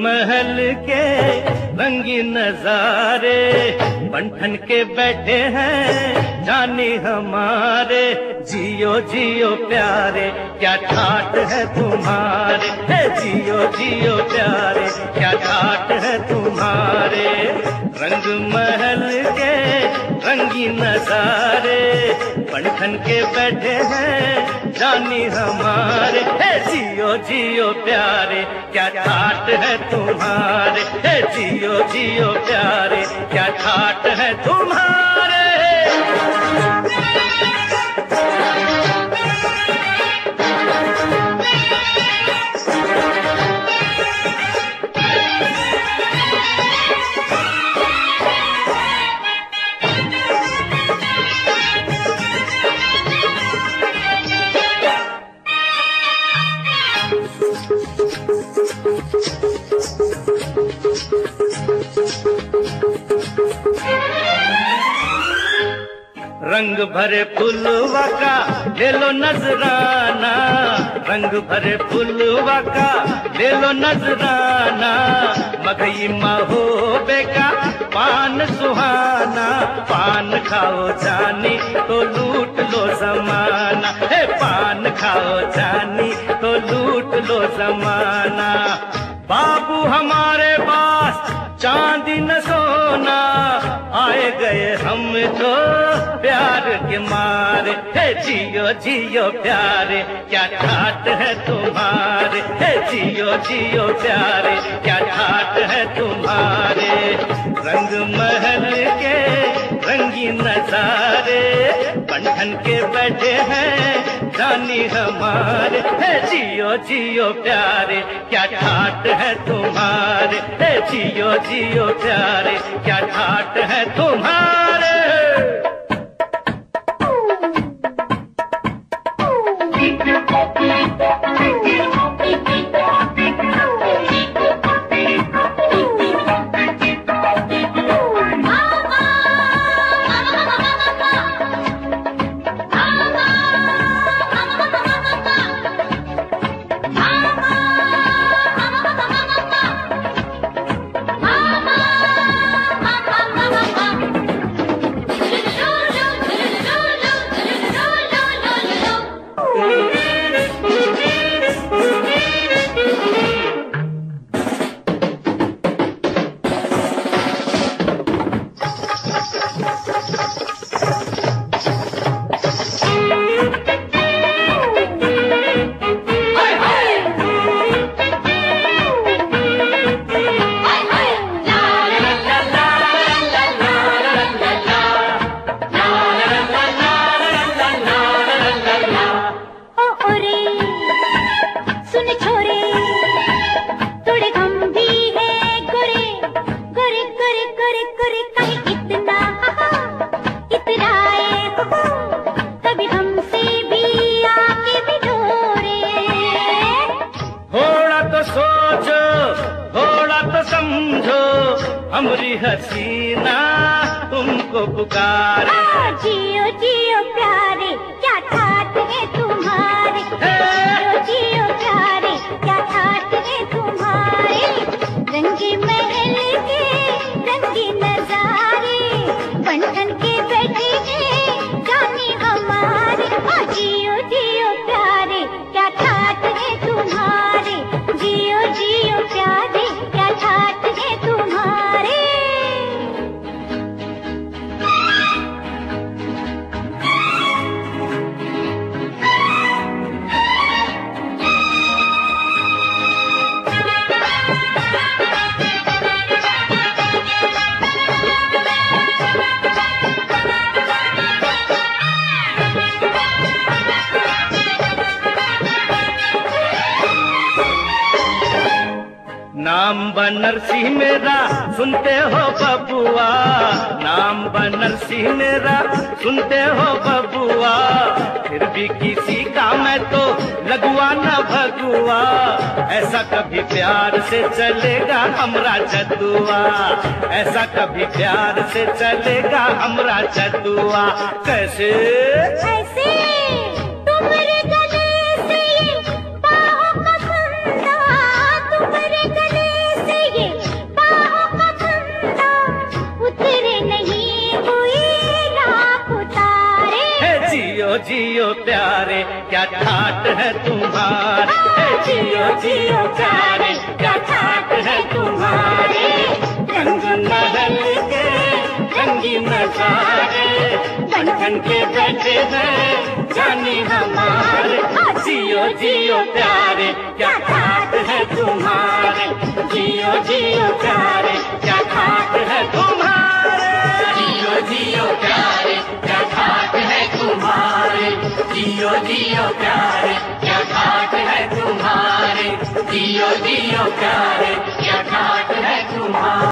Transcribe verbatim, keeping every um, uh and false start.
महल के रंगीन नजारे बंठन के बैठे हैं जानी हमारे। जियो जियो प्यारे क्या ठाट है तुम्हारे, हे जियो जियो प्यारे क्या ठाट है तुम्हारे। रंग महल के रंगीन नजारे बंठन के बैठे हैं जानी हमारे। हे जियो जियो प्यारे क्या ठाट है तुम्हारे, हे जियो जियो प्यारे क्या ठाट है तुम्हारे। रंग भरे फुलवा का ले लो नजराना, रंग भरे फुलवा का ले लो नजराना। मगई महोबे का पान सुहाना, पान खाओ जानी तो लूट लो जमाना, हे पान खाओ जानी तो लूट लो जमाना। बाबू हमारे पास चांदी न सोना, आए गए हम तो प्यार के मारे। हे जियो जियो प्यारे क्या ठाट है तुम्हारे, हे जियो जियो प्यारे क्या ठाट है तुम्हारे। रंग महल के रंगीन नजारे बंधन के बैठे हैं जानी हमारे। हे जियो जियो प्यारे क्या ठाट है तुम्हारे, हे जियो जियो प्यारे क्या ठाट है तुम्हारे। हमरी हसीना तुमको पुकारे। जियो जियो प्यारे क्या ठाट है तुम्हारे, जियो जियो प्यारे क्या ठाट है तुम्हारे। रंगी महल के रंगी नजारे बंधन के बैठे हैं जानी हमारे। जियो जियो प्यारे क्या ठाट है तुम्हारे, जियो जियो प्यारे क्या ठाट है तुम्हारे। नाम बनरसी मेरा सुनते हो बबुआ, नाम बनरसी मेरा सुनते हो बबुआ। फिर भी किसी का मैं तो लगुआ न भगुआ, ऐसा कभी प्यार से चलेगा हमरा जदुआ, ऐसा कभी प्यार से चलेगा हमरा जदुआ। कैसे ऐसे तुम्हारे गले से बाहों का फंदा, तुम्हारे गले से जियो प्यारे क्या ठाट है तुम्हारे, जियो जियो प्यारे क्या ठाट है तुम्हारे। रंग महल के रंगीन नजारे बन बन के बैठे हैं जानी हमारे, जियो जियो प्यारे क्या ठाट है तुम्हारे, जियो जियो प्यारे क्या ठाट है तुम्हारे, जियो जियो प्यारे क्या ठाट है तुम्हारे, जियो जियो प्यारे क्या ठाट है तुम्हारे, जियो जियो प्यारे क्या ठाट है तुम्हारे।